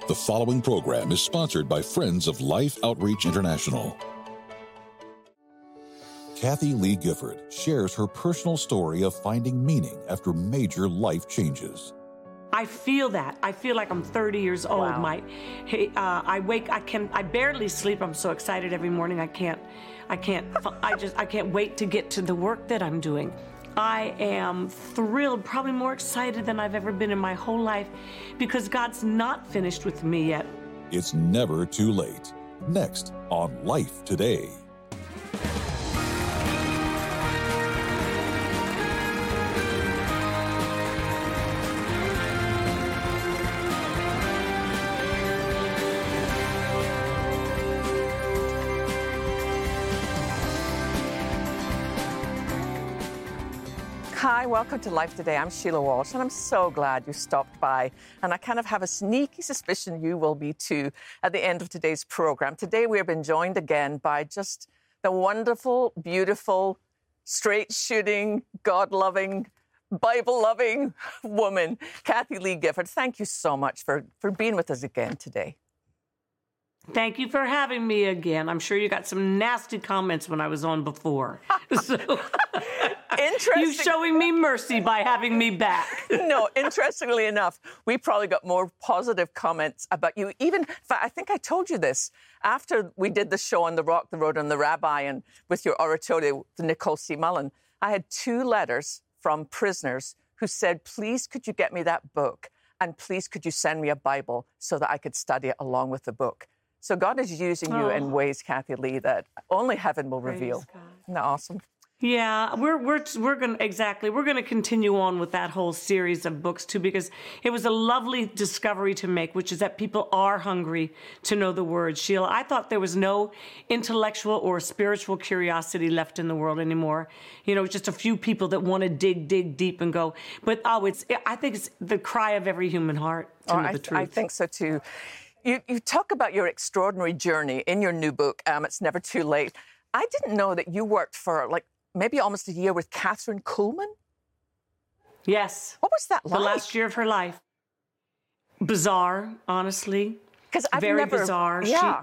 The following program is sponsored by Friends of Life Outreach International. Kathy Lee Gifford shares her personal story of finding meaning after major life changes. I feel that. I feel like I'm 30 years old. Wow. I barely sleep. I'm so excited every morning. I can't wait to get to the work that I'm doing. I am thrilled, probably more excited than I've ever been in my whole life, because God's not finished with me yet. It's never too late. Next on Life Today. Hi, welcome to Life Today. I'm Sheila Walsh, and I'm so glad you stopped by. And I kind of have a sneaky suspicion you will be too at the end of today's program. Today we have been joined again by just the wonderful, beautiful, straight-shooting, God-loving, Bible-loving woman, Kathy Lee Gifford. Thank you so much for being with us again today. Thank you for having me again. I'm sure you got some nasty comments when I was on before. So, you showing me mercy by having me back. No, interestingly enough, we probably got more positive comments about you. Even, in fact, I think I told you this, after we did the show on The Rock, the Road, and the Rabbi, and with your oratorio, Nicole C. Mullen, I had 2 letters from prisoners who said, please, could you get me that book? And please, could you send me a Bible so that I could study it along with the book? So God is using you in ways, Kathy Lee, that only heaven will reveal. Isn't that awesome? Yeah, we're gonna continue on with that whole series of books too, because it was a lovely discovery to make, which is that people are hungry to know the Word. Sheila, I thought there was no intellectual or spiritual curiosity left in the world anymore. You know, just a few people that want to dig deep and go. But I think it's the cry of every human heart to know the truth. I think so too. You talk about your extraordinary journey in your new book, It's Never Too Late. I didn't know that you worked for maybe almost a year with Kathryn Kuhlman. Yes. What was that like? The last year of her life. Bizarre, honestly. Because very bizarre.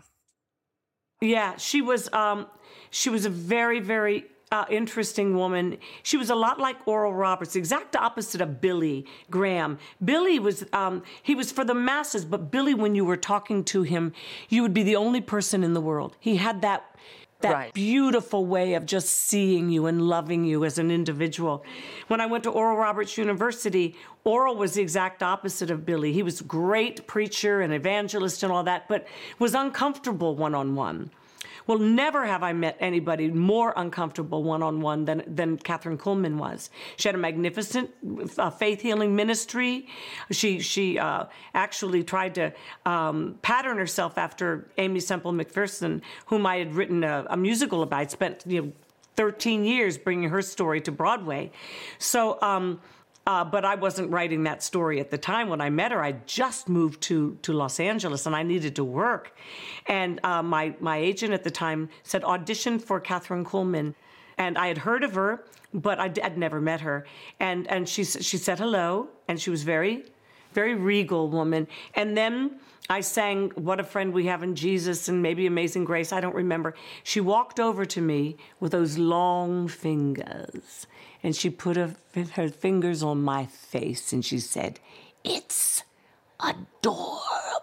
Yeah. She was a very, very interesting woman. She was a lot like Oral Roberts, the exact opposite of Billy Graham. Billy was, he was for the masses, but Billy, when you were talking to him, you would be the only person in the world. He had that right. Beautiful way of just seeing you and loving you as an individual. When I went to Oral Roberts University, Oral was the exact opposite of Billy. He was a great preacher and evangelist and all that, but was uncomfortable one-on-one. Well, never have I met anybody more uncomfortable one-on-one than Kathryn Kuhlman was. She had a magnificent faith-healing ministry. She actually tried to pattern herself after Aimee Semple McPherson, whom I had written a musical about. I spent 13 years bringing her story to Broadway. So, but I wasn't writing that story at the time. When I met her, I just moved to Los Angeles, and I needed to work. And my agent at the time said, audition for Kathryn Kuhlman. And I had heard of her, but I'd never met her. And she said hello, and she was very, very regal woman. And then I sang What a Friend We Have in Jesus and maybe Amazing Grace, I don't remember. She walked over to me with those long fingers, and she put her fingers on my face, and she said, "It's adorable."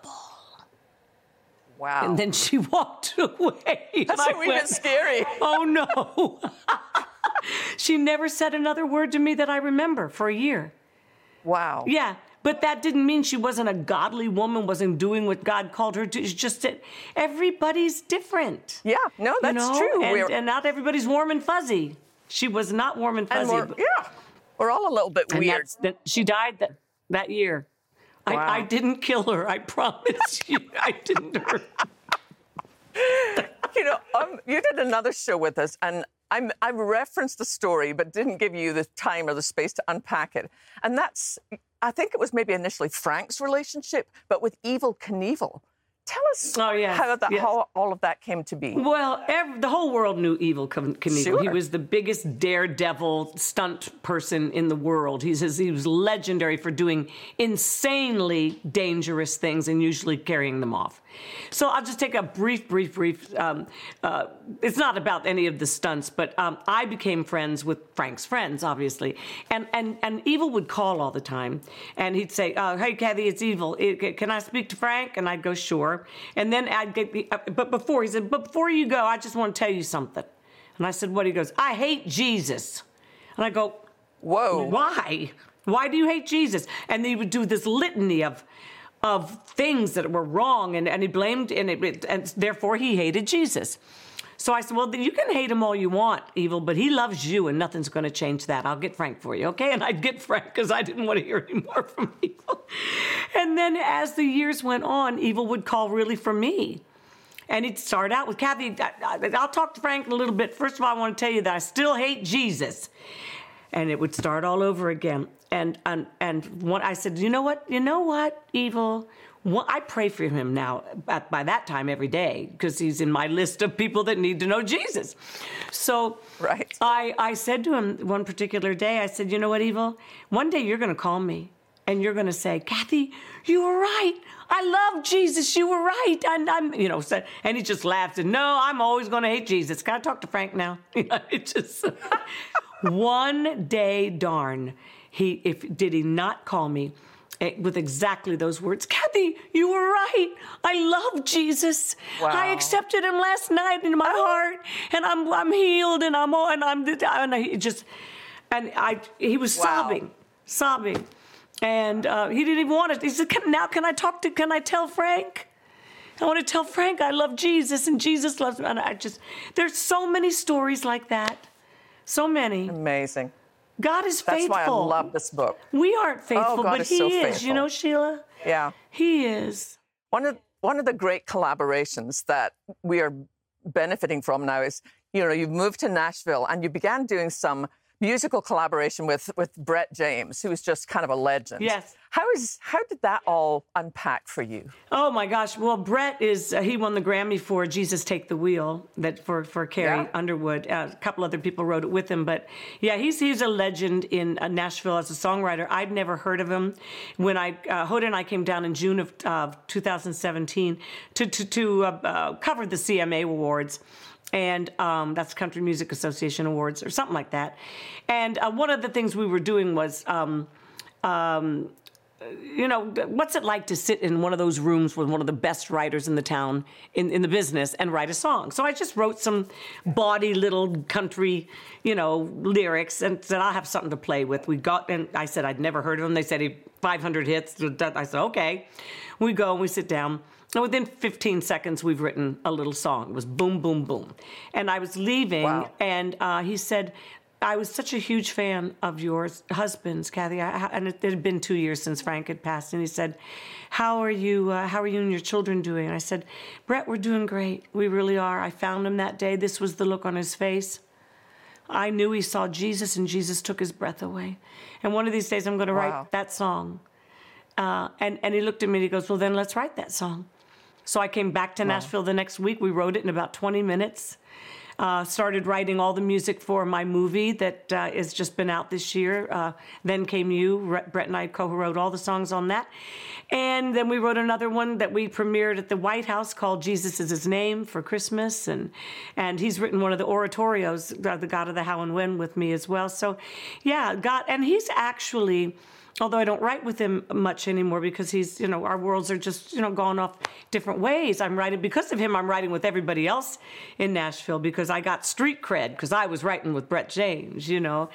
Wow. And then she walked away. That's even scary. Oh, no. She never said another word to me that I remember for a year. Wow. Yeah. But that didn't mean she wasn't a godly woman, wasn't doing what God called her to. It's just that everybody's different. Yeah, no, that's true. And not everybody's warm and fuzzy. She was not warm and fuzzy. We're all a little bit weird. She died that year. Wow. I didn't kill her. I promise you. I didn't hurt her. You did another show with us, and I referenced the story, but didn't give you the time or the space to unpack it. And I think it was maybe initially Frank's relationship, but with Evel Knievel. Tell us yes, how all of that came to be. Well, the whole world knew Evel Knievel. Sure. He was the biggest daredevil stunt person in the world. He was legendary for doing insanely dangerous things and usually carrying them off. So I'll just take a brief. It's not about any of the stunts, but I became friends with Frank's friends, obviously. And Evel would call all the time, and he'd say, "Hey, Kathy, it's Evel. Can I speak to Frank?" And I'd go, "Sure." And then I'd get but before you go, I just want to tell you something. And I said, "What?" He goes, "I hate Jesus." And I go, "Whoa. Why? Why do you hate Jesus?" And he would do this litany of things that were wrong, and he blamed, and therefore he hated Jesus. So I said, "Well, you can hate him all you want, Evel, but he loves you, and nothing's going to change that. I'll get Frank for you, okay?" And I'd get Frank because I didn't want to hear any more from Evel. And then as the years went on, Evel would call really for me. And he'd start out with, "Kathy, I'll talk to Frank in a little bit. First of all, I want to tell you that I still hate Jesus." And it would start all over again. And I said, you know what, Evel? I pray for him now, by that time, every day, because he's in my list of people that need to know Jesus. So right. I said to him one particular day, I said, "You know what, Evel? One day you're going to call me, and you're going to say, 'Kathy, you were right. I love Jesus. You were right.'" And and he just laughed and, "No, I'm always going to hate Jesus. Can I talk to Frank now?" It just one day, darn, did he not call me with exactly those words? "Kathy, you were right. I love Jesus. Wow. I accepted him last night into my heart, and I'm healed, and he was sobbing. And he didn't even want it. He said, can I tell Frank? I want to tell Frank I love Jesus, and Jesus loves me." And there's so many stories like that. So many. Amazing. God is faithful. That's why I love this book. We aren't faithful, God but is he so is. faithful. You know, Sheila? Yeah. He is. One of the great collaborations that we are benefiting from now is, you've moved to Nashville and you began doing some musical collaboration with Brett James, who is just kind of a legend. Yes. How did that all unpack for you? Oh my gosh! Well, Brett he won the Grammy for "Jesus Take the Wheel" for Carrie Underwood. A couple other people wrote it with him, but yeah, he's a legend in Nashville as a songwriter. I'd never heard of him. When Hoda and I came down in June of 2017 to cover the CMA Awards. And that's Country Music Association Awards or something like that. And one of the things we were doing was, what's it like to sit in one of those rooms with one of the best writers in the town, in the business, and write a song? So I just wrote some bawdy little country, lyrics, and said, "I'll have something to play with." And I said, I'd never heard of him. They said 500 hits. I said, okay. We go and we sit down. And within 15 seconds, we've written a little song. It was boom, boom, boom. And I was leaving, and he said, "I was such a huge fan of your husband's, Kathy." And it had been 2 years since Frank had passed. And he said, How are you and your children doing?" And I said, "Brett, we're doing great. We really are. I found him that day. This was the look on his face. I knew he saw Jesus, and Jesus took his breath away. And one of these days, I'm going to write that song." And he looked at me and he goes, "Well, then let's write that song." So I came back to Nashville the next week. We wrote it in about 20 minutes. Started writing all the music for my movie that has just been out this year. Then Came You. Brett and I co-wrote all the songs on that. And then we wrote another one that we premiered at the White House called "Jesus Is His Name" for Christmas. And he's written one of the oratorios, The God of the How and When, with me as well. So, yeah, God. And he's actually... Although I don't write with him much anymore because he's, our worlds are just, gone off different ways. Because of him, I'm writing with everybody else in Nashville because I got street cred because I was writing with Brett James,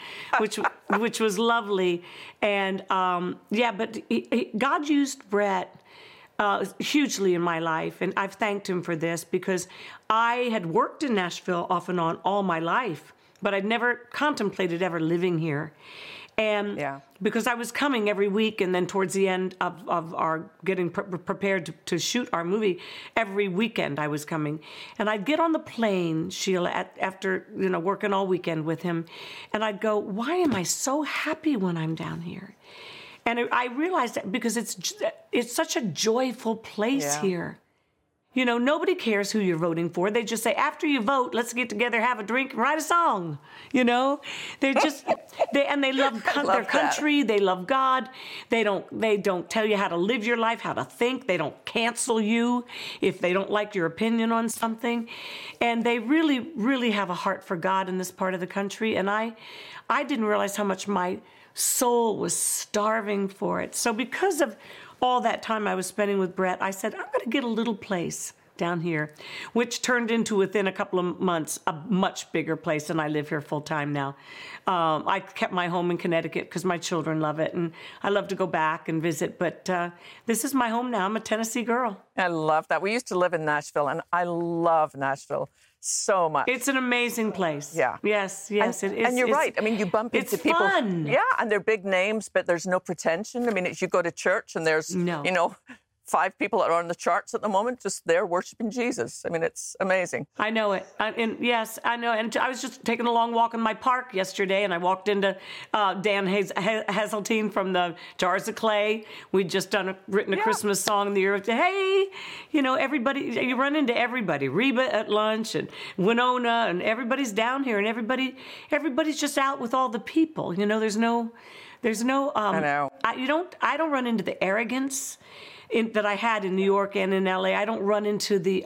which was lovely. And, but God used Brett hugely in my life. And I've thanked him for this because I had worked in Nashville off and on all my life, but I'd never contemplated ever living here. And because I was coming every week, and then towards the end of our getting prepared to shoot our movie, every weekend I was coming. And I'd get on the plane, Sheila, after working all weekend with him, and I'd go, "Why am I so happy when I'm down here?" And I realized that because it's such a joyful place here. You know, nobody cares who you're voting for. They just say, after you vote, let's get together, have a drink, and write a song. You know, they're just, they love their country. They love God. They don't tell you how to live your life, how to think. They don't cancel you if they don't like your opinion on something. And they really, really have a heart for God in this part of the country. And I didn't realize how much my soul was starving for it. So because of all that time I was spending with Brett, I said, I'm going to get a little place down here, which turned into, within a couple of months, a much bigger place, and I live here full time now. I kept my home in Connecticut because my children love it, and I love to go back and visit, but this is my home now. I'm a Tennessee girl. I love that. We used to live in Nashville, and I love Nashville so much. It's an amazing place. Yeah. Yes, and, it is. And you're right. I mean, you bump into people. It's fun. Yeah, and they're big names, but there's no pretension. I mean, you go to church and there's, you know, 5 people that are on the charts at the moment, just there worshiping Jesus. I mean, it's amazing. I know it. Yes, I know. And I was just taking a long walk in my park yesterday, and I walked into Dan Hazeltine from the Jars of Clay. We'd just written a Christmas song in the year. Hey, you know, everybody, you run into everybody. Reba at lunch and Winona, and everybody's down here, and everybody's just out with all the people. You know, there's no. I know. I don't run into the arrogance that I had in New York and in LA. I don't run into the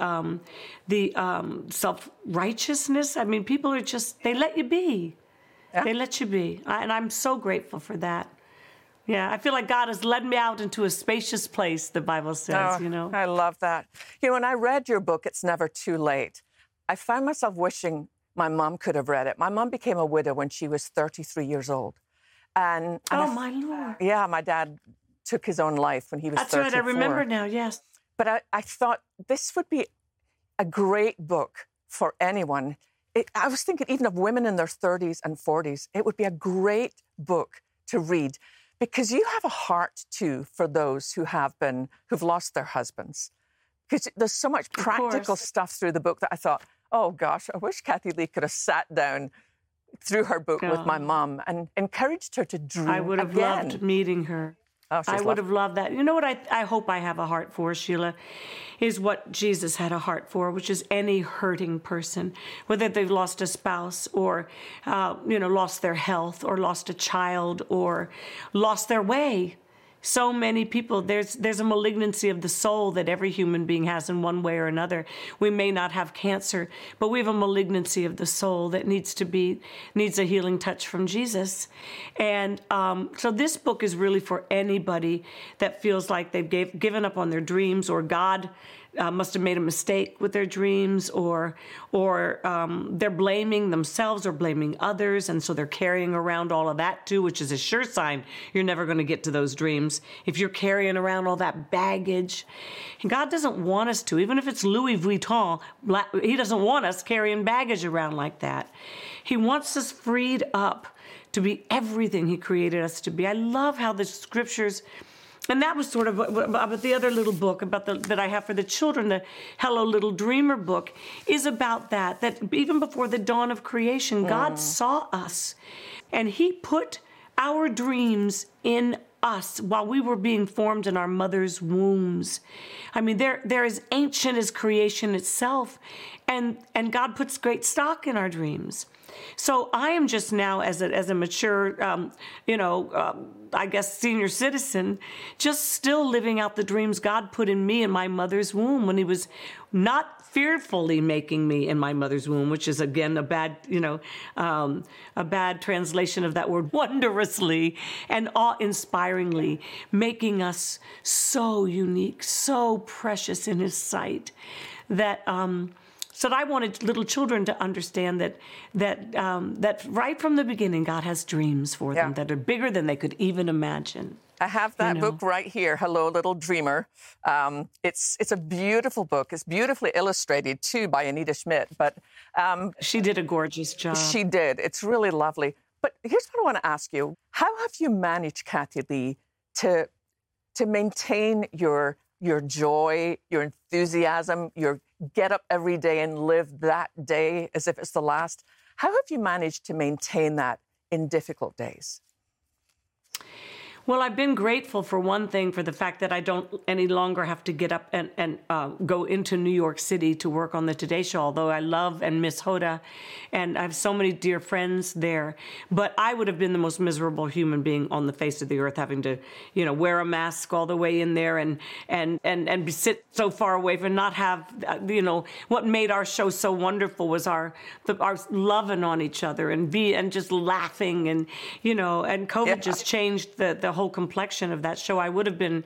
self-righteousness. I mean, people are just, they let you be. Yeah. They let you be. And I'm so grateful for that. Yeah, I feel like God has led me out into a spacious place, the Bible says, you know. I love that. You know, when I read your book, It's Never Too Late, I found myself wishing my mom could have read it. My mom became a widow when she was 33 years old. And my Lord. Yeah, my dad took his own life when he was 34. That's right, I remember now, yes. But I thought this would be a great book for anyone. I was thinking even of women in their 30s and 40s. It would be a great book to read because you have a heart, too, for those who've lost their husbands. Because there's so much practical stuff through the book that I thought, oh, gosh, I wish Kathy Lee could have sat down through her book with my mom and encouraged her to dream I would have loved meeting her. Oh, I would have loved that. You know what I hope I have a heart for, Sheila, is what Jesus had a heart for, which is any hurting person, whether they've lost a spouse or, lost their health or lost a child or lost their way. So many people, there's a malignancy of the soul that every human being has in one way or another. We may not have cancer, but we have a malignancy of the soul that needs a healing touch from Jesus. And so this book is really for anybody that feels like they've given up on their dreams, or God must have made a mistake with their dreams, or they're blaming themselves or blaming others, and so they're carrying around all of that too, which is a sure sign you're never going to get to those dreams if you're carrying around all that baggage. And God doesn't want us to, even if it's Louis Vuitton, He doesn't want us carrying baggage around like that. He wants us freed up to be everything He created us to be. I love how the scriptures. And that was sort of about the other little book that I have for the children, the Hello Little Dreamer book, is about that even before the dawn of creation, God saw us, and He put our dreams in us while we were being formed in our mother's wombs. I mean, they're as ancient as creation itself, and God puts great stock in our dreams. So I am just now, as a mature, I guess, senior citizen, just still living out the dreams God put in me in my mother's womb when He was not fearfully making me in my mother's womb, which is, again, a bad translation of that word, wondrously and awe-inspiringly, making us so unique, so precious in His sight that... So I wanted little children to understand that right from the beginning, God has dreams for them that are bigger than they could even imagine. I have that book right here, Hello, Little Dreamer. It's a beautiful book. It's beautifully illustrated, too, by Anita Schmidt. But she did a gorgeous job. She did. It's really lovely. But here's what I want to ask you. How have you managed, Kathy Lee, to maintain your joy, your enthusiasm, your get up every day and live that day as if it's the last? How have you managed to maintain that in difficult days? Well, I've been grateful for one thing, for the fact that I don't any longer have to get up and go into New York City to work on the Today Show, although I love and miss Hoda, and I have so many dear friends there. But I would have been the most miserable human being on the face of the earth, having to, wear a mask all the way in there and sit so far away from not have, what made our show so wonderful was our loving on each other and just laughing and COVID just changed the whole complexion of that show. I would have been,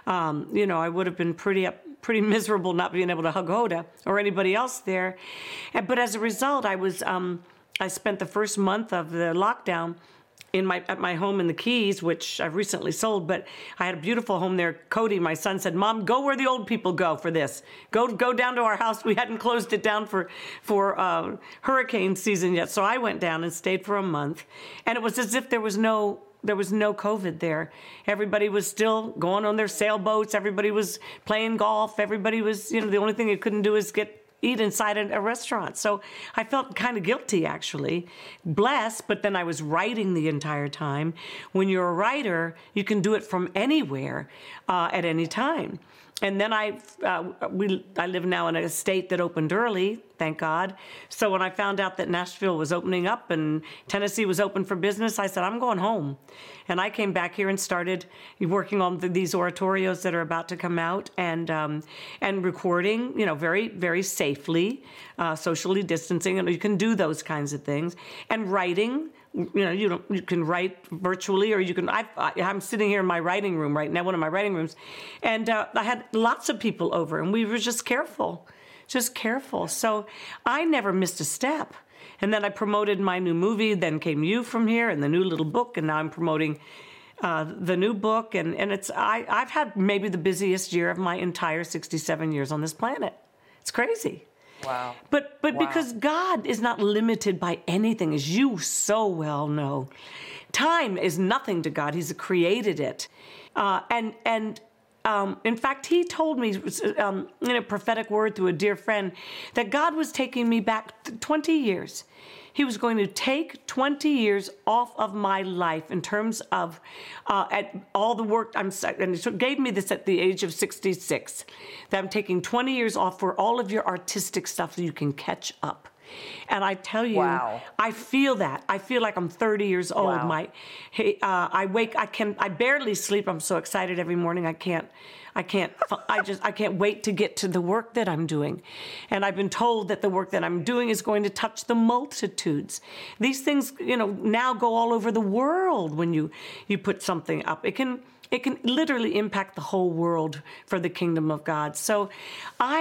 pretty miserable not being able to hug Hoda or anybody else there. But as a result, I spent the first month of the lockdown at my home in the Keys, which I've recently sold, but I had a beautiful home there. Cody, my son, said, "Mom, go where the old people go for this. Go down to our house." We hadn't closed it down for hurricane season yet. So I went down and stayed for a month. And it was as if there was no COVID there. Everybody was still going on their sailboats. Everybody was playing golf. Everybody was, the only thing you couldn't do is eat inside a restaurant. So I felt kind of guilty, actually. Blessed, but then I was writing the entire time. When you're a writer, you can do it from anywhere at any time. And then I live now in a state that opened early, thank God. So when I found out that Nashville was opening up and Tennessee was open for business, I said, I'm going home. And I came back here and started working on these oratorios that are about to come out and recording, very, very safely, socially distancing. And you can do those kinds of things. And writing. You can write virtually, or you can. I'm sitting here in my writing room right now, one of my writing rooms, and I had lots of people over, and we were just careful. So I never missed a step. And then I promoted my new movie. Then came you from here, and the new little book, and now I'm promoting the new book. And I've had maybe the busiest year of my entire 67 years on this planet. It's crazy. Wow. But wow. Because God is not limited by anything, as you so well know. Time is nothing to God. He's created it. In fact, he told me in a prophetic word through a dear friend that God was taking me back 20 years. He was going to take 20 years off of my life in terms of at all the work and he gave me this at the age of 66, that I'm taking 20 years off for all of your artistic stuff so you can catch up. And I tell you, wow. I feel that. I feel like I'm 30 years old. Wow. I barely sleep. I'm so excited every morning. I can't wait to get to the work that I'm doing. And I've been told that the work that I'm doing is going to touch the multitudes. These things, now go all over the world when you put something up. It can literally impact the whole world for the kingdom of God. So I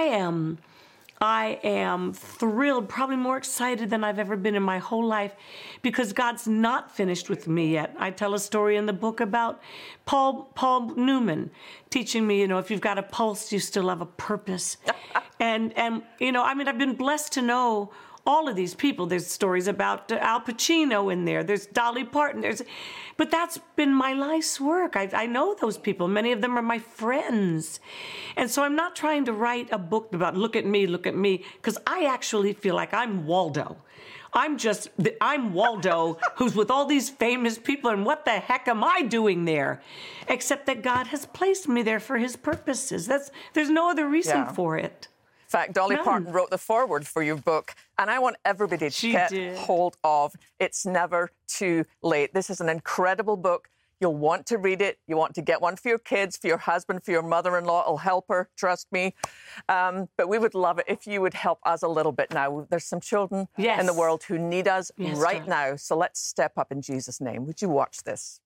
am thrilled, probably more excited than I've ever been in my whole life, because God's not finished with me yet. I tell a story in the book about Paul Newman teaching me, if you've got a pulse, you still have a purpose. and I've been blessed to know all of these people. There's stories about Al Pacino in there. There's Dolly Parton. But that's been my life's work. I know those people. Many of them are my friends. And so I'm not trying to write a book about look at me, because I actually feel like I'm Waldo. I'm Waldo who's with all these famous people, and what the heck am I doing there? Except that God has placed me there for his purposes. There's no other reason for it. In fact, Dolly Parton wrote the foreword for your book, and I want everybody to get hold of It's Never Too Late. This is an incredible book. You'll want to read it. You want to get one for your kids, for your husband, for your mother-in-law. It'll help her, trust me. But we would love it if you would help us a little bit now. There's some children in the world who need us right now. So let's step up in Jesus' name. Would you watch this?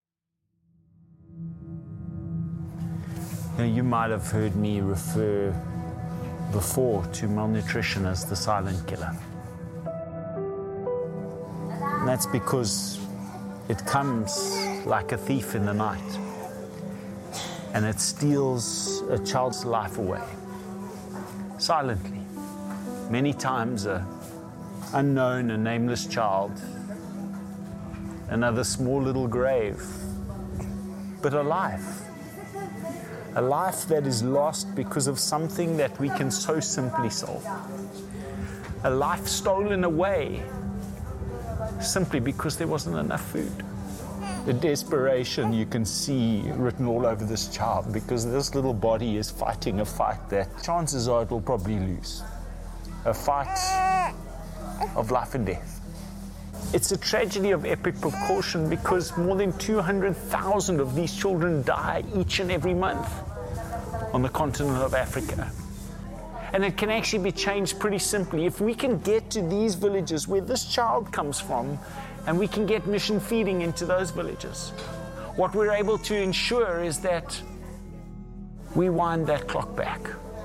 You might have heard me refer before to malnutrition as the silent killer. And that's because it comes like a thief in the night, and it steals a child's life away, silently. Many times an unknown and nameless child, another small little grave, but a life that is lost because of something that we can so simply solve. A life stolen away simply because there wasn't enough food. The desperation you can see written all over this child, because this little body is fighting a fight that chances are it will probably lose. A fight of life and death. It's a tragedy of epic proportion because more than 200,000 of these children die each and every month on the continent of Africa. And it can actually be changed pretty simply. If we can get to these villages where this child comes from, and we can get mission feeding into those villages, what we're able to ensure is that we wind that clock back.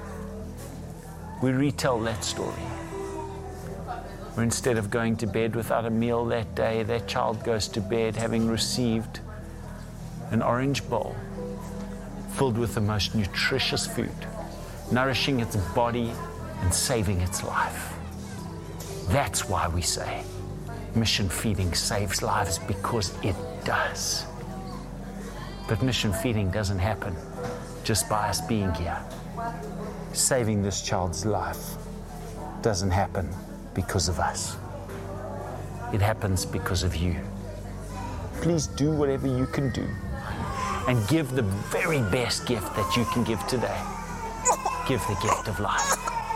We retell that story. Where instead of going to bed without a meal that day, that child goes to bed having received an orange bowl filled with the most nutritious food, nourishing its body and saving its life. That's why we say mission feeding saves lives, because it does. But mission feeding doesn't happen just by us being here. Saving this child's life doesn't happen because of us. It happens because of you. Please do whatever you can do and give the very best gift that you can give today. Give the gift of life.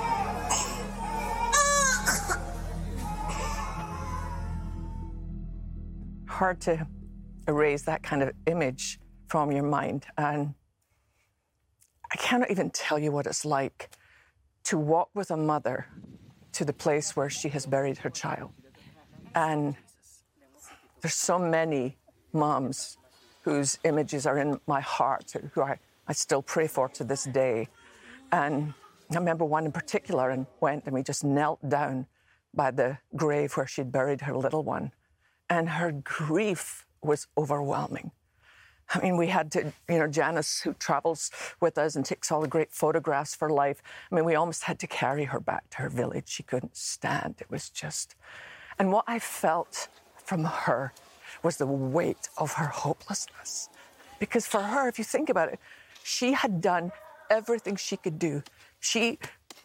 Hard to erase that kind of image from your mind. And I cannot even tell you what it's like to walk with a mother to the place where she has buried her child. And there's so many moms whose images are in my heart, who I still pray for to this day. And I remember one in particular, and went and we just knelt down by the grave where she'd buried her little one. And her grief was overwhelming. I mean, we had to, Janice, who travels with us and takes all the great photographs for Life, I mean, we almost had to carry her back to her village. She couldn't stand. It was just... And what I felt from her was the weight of her hopelessness. Because for her, if you think about it, she had done everything she could do. She,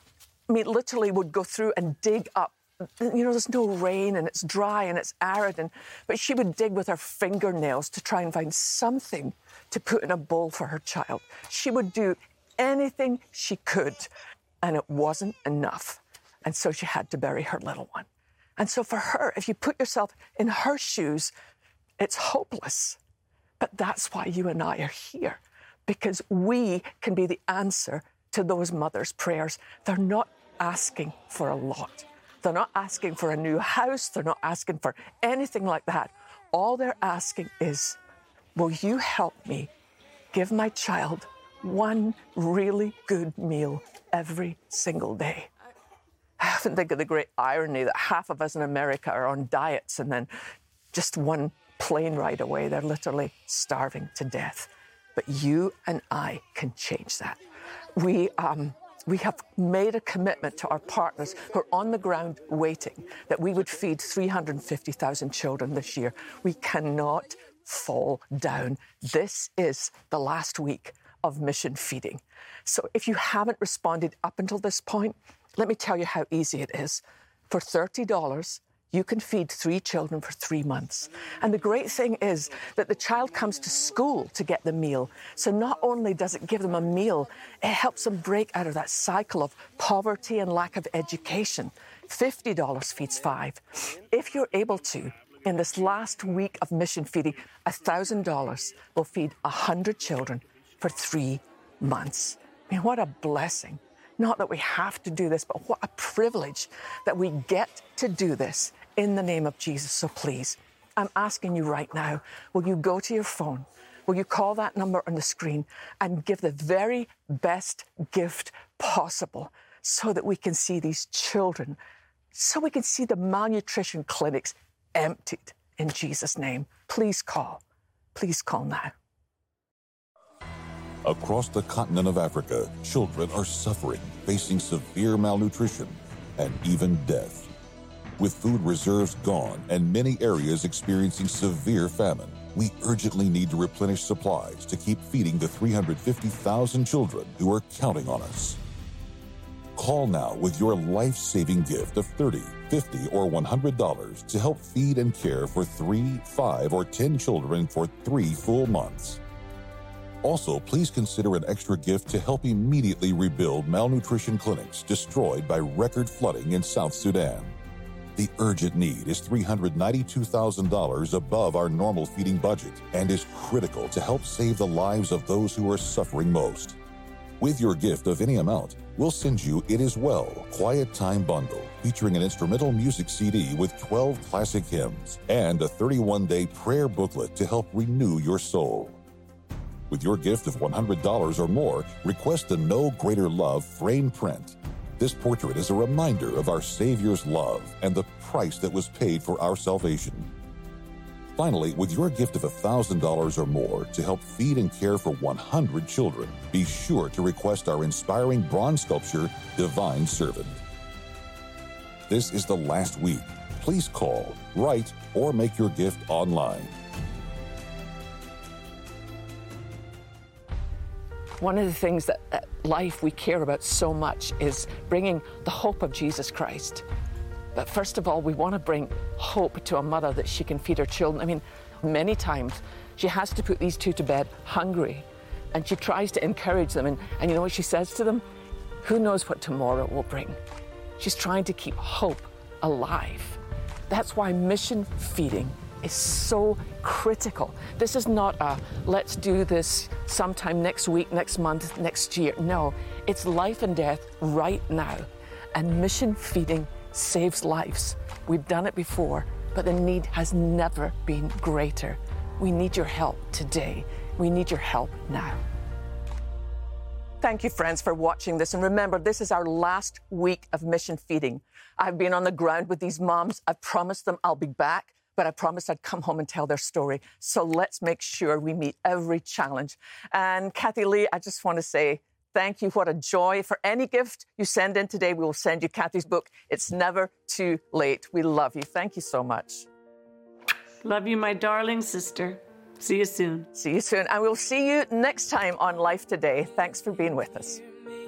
literally would go through and dig up. There's no rain and it's dry and it's arid, but she would dig with her fingernails to try and find something to put in a bowl for her child. She would do anything she could, and it wasn't enough. And so she had to bury her little one. And so for her, if you put yourself in her shoes, it's hopeless. But that's why you and I are here, because we can be the answer to those mothers' prayers. They're not asking for a lot. They're not asking for a new house. They're not asking for anything like that. All they're asking is, will you help me give my child one really good meal every single day? I often think of the great irony that half of us in America are on diets, and then just one plane ride away, they're literally starving to death. But you and I can change that. We have made a commitment to our partners who are on the ground waiting that we would feed 350,000 children this year. We cannot fall down. This is the last week of mission feeding. So if you haven't responded up until this point, let me tell you how easy it is. For $30, you can feed 3 children for 3 months. And the great thing is that the child comes to school to get the meal. So not only does it give them a meal, it helps them break out of that cycle of poverty and lack of education. $50 feeds 5. If you're able to, in this last week of mission feeding, $1,000 will feed 100 children for 3 months. I mean, what a blessing. Not that we have to do this, but what a privilege that we get to do this in the name of Jesus. So please, I'm asking you right now, will you go to your phone? Will you call that number on the screen and give the very best gift possible so that we can see these children, so we can see the malnutrition clinics emptied in Jesus' name? Please call. Please call now. Across the continent of Africa, children are suffering, facing severe malnutrition and even death. With food reserves gone and many areas experiencing severe famine, we urgently need to replenish supplies to keep feeding the 350,000 children who are counting on us. Call now with your life-saving gift of $30, $50, or $100 to help feed and care for 3, 5, or 10 children for 3 full months. Also, please consider an extra gift to help immediately rebuild malnutrition clinics destroyed by record flooding in South Sudan. The urgent need is $392,000 above our normal feeding budget and is critical to help save the lives of those who are suffering most. With your gift of any amount, we'll send you It Is Well Quiet Time Bundle, featuring an instrumental music CD with 12 classic hymns and a 31-day prayer booklet to help renew your soul. With your gift of $100 or more, request the No Greater Love frame print. This portrait is a reminder of our Savior's love and the price that was paid for our salvation. Finally, with your gift of $1,000 or more to help feed and care for 100 children, be sure to request our inspiring bronze sculpture, Divine Servant. This is the last week. Please call, write, or make your gift online. One of the things that at Life we care about so much is bringing the hope of Jesus Christ. But first of all, we want to bring hope to a mother that she can feed her children. I mean, many times she has to put these two to bed hungry, and she tries to encourage them. And you know what she says to them? Who knows what tomorrow will bring? She's trying to keep hope alive. That's why mission feeding is so critical. This is not a let's do this sometime next week, next month, next year. No, it's life and death right now. And mission feeding saves lives. We've done it before, but the need has never been greater. We need your help today. We need your help now. Thank you, friends, for watching this. And remember, this is our last week of mission feeding. I've been on the ground with these moms. I've promised them I'll be back, but I promised I'd come home and tell their story. So let's make sure we meet every challenge. And Kathy Lee, I just want to say thank you. What a joy. For any gift you send in today, we will send you Kathy's book, It's Never Too Late. We love you. Thank you so much. Love you, my darling sister. See you soon. See you soon. And we'll see you next time on Life Today. Thanks for being with us.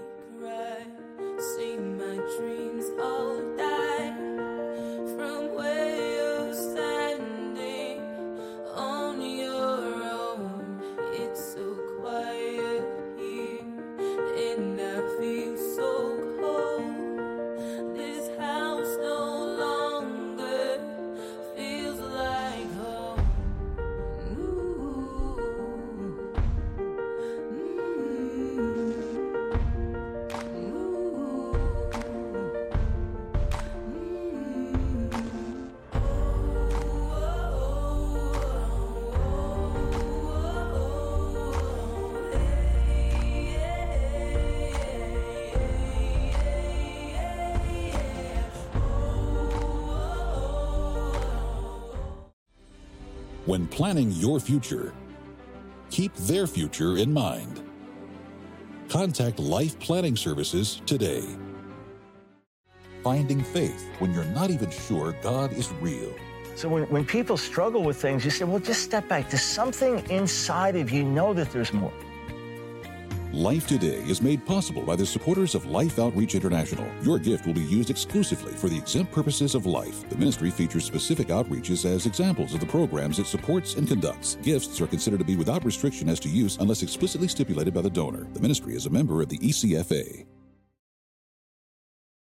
When planning your future, keep their future in mind. Contact Life Planning Services today. Finding faith when you're not even sure God is real. So when people struggle with things, you say, well, just step back. There's something inside of you. Know that there's more. Life Today is made possible by the supporters of Life Outreach International. Your gift will be used exclusively for the exempt purposes of life. The ministry features specific outreaches as examples of the programs it supports and conducts. Gifts are considered to be without restriction as to use unless explicitly stipulated by the donor. The ministry is a member of the ECFA.